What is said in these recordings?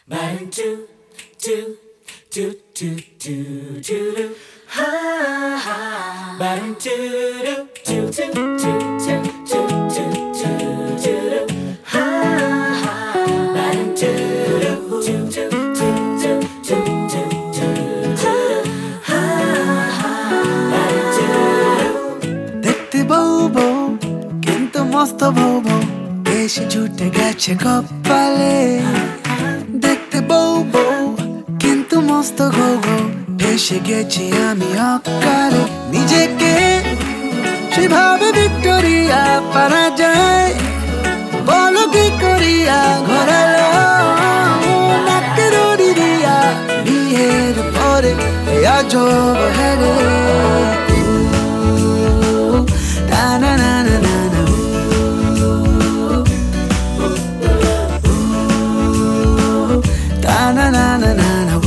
Bottom two, two, two, two, two, two, ha ha. Bottom two, two, two, two, two, two, two, two, two, ha ha. Bottom two, two, two, two, two, two, two, two, ha ha. Bottom two. দেখতে বউ বউ কিন্তু মস্ত বউ বউ বেশি জুটে গেছে কপালে দেখতে বউ বউ কিন্তু মস্ত গো গো এসে গেছি আমি অকালে নিজেকে সেভাবে ভিক্টোরিয়া পারা যায় বলো কি করিয়া ঘোরালো নাকে দড়ি দিয়া বিয়ের পরে আজব হেরে না না না না না na na na na na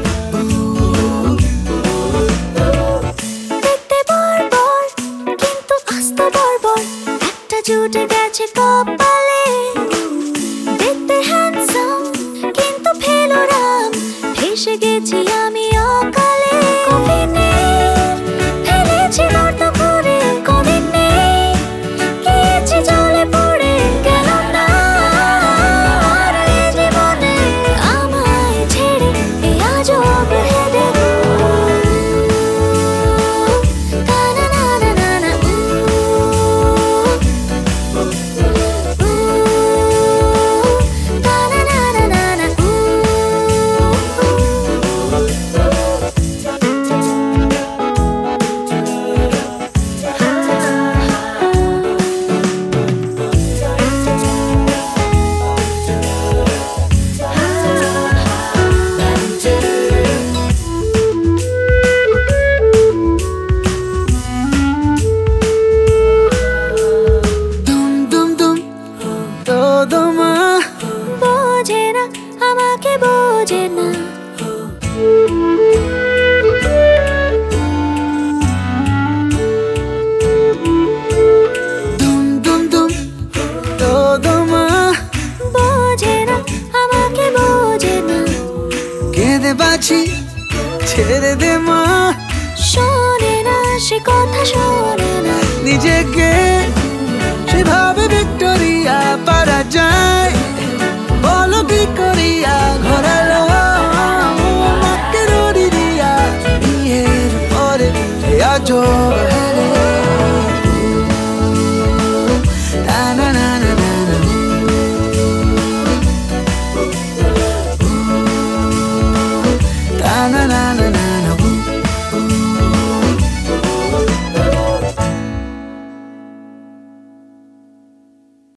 দেখতে বর্বর কিন্তু আস্ত বর্বর একটা জুটে গেছে কপালে দেখতে হ্যান্ডসাম কিন্তু ফেলো রাম ফেসে গেছি আমি অকালে কবে নেই ফেলেছি গর্ত করে কবে নেই গিয়েছি জলে পড়ে গেল না আর এই জীবনে আমায় ছেড়ে এই আজব হেরে বোঝে না আমাকে বোঝে না dum dum dum todo ma বোঝে না আমাকে বোঝে না কেঁদে বাঁচি ছেড়ে দে মা শোনে না সে কথা শোনে না নিজেকে সেভাবে ভিক্টোরিয়া পারা যায়